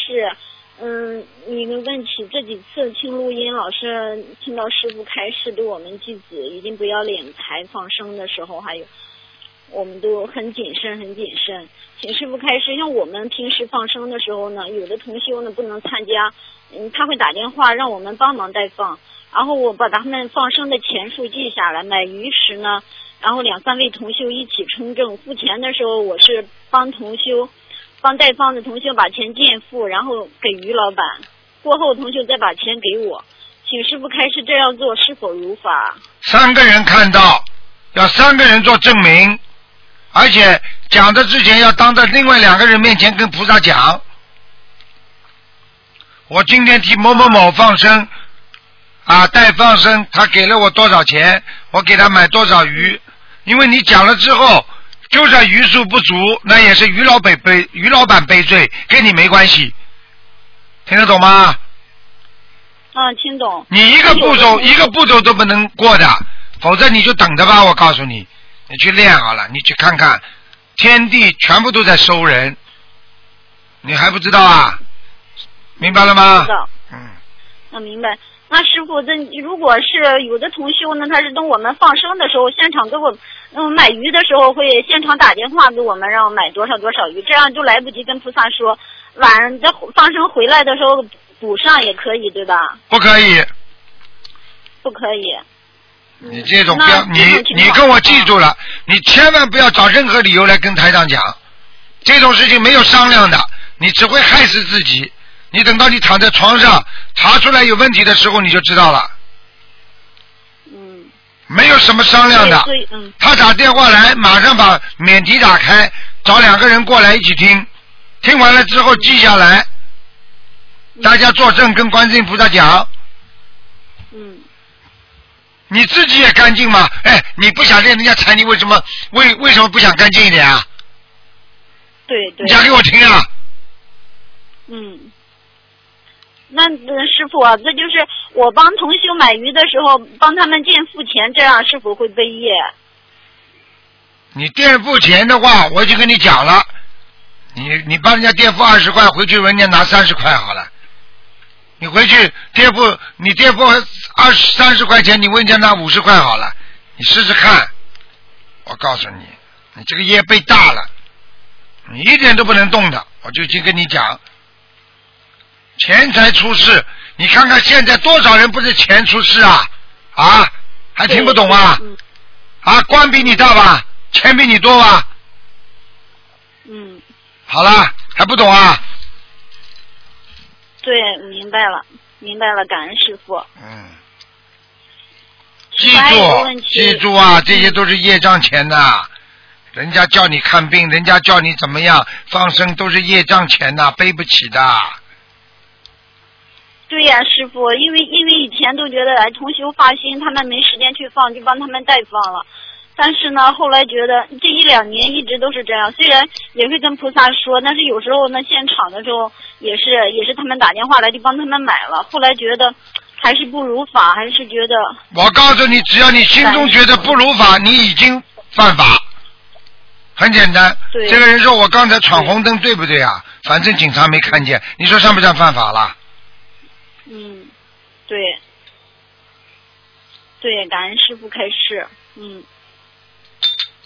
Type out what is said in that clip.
示。一个问题，这几次听录音，老是听到师父开示，对我们弟子一定不要敛财放生的时候，还有我们都很谨慎，很谨慎。请师父开示，像我们平时放生的时候呢，有的同修呢不能参加，他会打电话让我们帮忙代放，然后我把他们放生的钱数记下来，买鱼时呢，然后2、3位同修一起冲正，付钱的时候我是帮代放的同修把钱垫付，然后给于老板，过后同修再把钱给我。请师父开示，这样做是否如法 ？3个人看到，要3个人做证明，而且讲的之前要当着另外2个人面前跟菩萨讲，我今天替某某某放生代放生，他给了我多少钱，我给他买多少鱼，因为你讲了之后，就算鱼数不足，那也是于老板背罪，跟你没关系，听得懂吗？ 听懂。 你一个步骤都不能过的，否则你就等着吧。我告诉你，你去练好了，你去看看，天地全部都在收人，你还不知道啊？明白了吗？ 知道。明白。那师父，如果是有的同修呢，他是等我们放生的时候，现场给我买鱼的时候，会现场打电话给我们，让我买多少鱼，这样就来不及跟菩萨说，晚上在放生回来的时候补上也可以，对吧？ 不可以。 不可以。 你这种不要，你跟我记住了，你千万不要找任何理由来跟台长讲，这种事情没有商量的，你只会害死自己。你等到你躺在床上查出来有问题的时候，你就知道了。没有什么商量的。他打电话来，马上把免提打开，找2个人过来一起听，听完了之后记下来，大家作证跟观世音菩萨讲。你自己也干净吗？你不想练人家财，你为什么不想干净一点啊？ 对。 你讲给我听啊。 那师父这就是我帮同修买鱼的时候，帮他们垫付钱，这样是否会背业？ 你垫付钱的话，我已经跟你讲了，你帮人家垫付20块，回去人家拿30块好了。你回去垫付30块钱，你问人家拿50块好了，你试试看。我告诉你，你这个业背大了，你一点都不能动的。我就已经跟你讲。钱财出事，你看看现在多少人不是钱出事啊？还听不懂啊？官比你大吧，钱比你多吧？好了，还不懂啊？ 对，明白了，感恩师父。 记住啊，这些都是业障钱呐。人家叫你看病，人家叫你怎么样放生，都是业障钱呐，背不起的。 对呀，师傅，因为以前都觉得同修发心，他们没时间去放，就帮他们代放了。但是呢，后来觉得这1、2年一直都是这样，虽然也会跟菩萨说，但是有时候呢，现场的时候也是他们打电话来就帮他们买了。后来觉得还是不如法，还是觉得。 我告诉你，只要你心中觉得不如法，你已经犯法。很简单，这个人说我刚才闯红灯，对不对啊？反正警察没看见，你说算不算犯法了？ 对，感恩师父开示。